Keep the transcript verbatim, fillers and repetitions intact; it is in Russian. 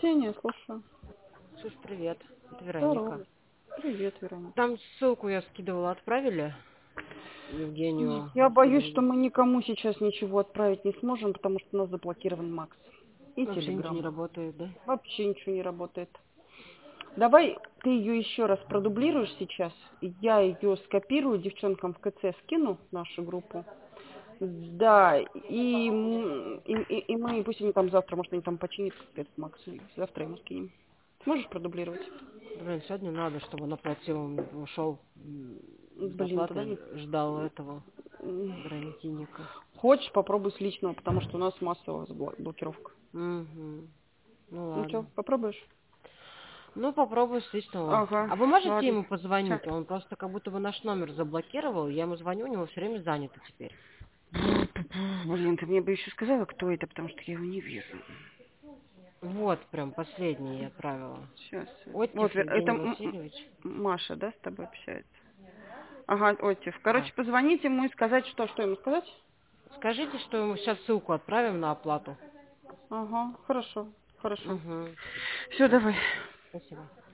Ксения, слушаю. Слушай, привет. Это Вероника. Здорово. Привет, Вероника. Там ссылку я скидывала, отправили Ой, Евгению Я боюсь, что Васильевну. мы никому сейчас ничего отправить не сможем, потому что у нас заблокирован Макс. И Вообще ничего не Телеграм. работает, да? Вообще ничего не работает. Давай ты ее еще раз продублируешь сейчас. и Я ее скопирую, девчонкам в КЦ скину, в нашу группу. Да, и, м, и, и, и мы, пусть они там завтра, может, они там починят как-то этот Макс, и завтра ему скинем. Сможешь продублировать? Блин, сегодня надо, чтобы он оплатил, ушел с Блин, тогда доплаты, не... ждал этого м, гранитиника. Хочешь, попробуй с личного, потому что у нас массовая забла- блокировка. Угу. Ну Ну что, ладно. попробуешь? Ну, попробую с личного. Ага, А вы можете ладно. ему Ща. позвонить? Он просто как будто бы наш номер заблокировал. Я ему звоню, у него все время занято теперь. Блин, ты мне бы еще сказала, кто это, потому что я его не вижу. Вот, прям последний я отправила. Сейчас. Вот, Оттев Вер- это Евгений М- М- Васильевич. Маша, да, с тобой общается? Ага, Отев. Да. Короче, позвонить ему и сказать, что, что ему сказать? Скажите, что ему сейчас ссылку отправим на оплату. Ага, хорошо, хорошо. Угу. Все, Все. давай. Спасибо.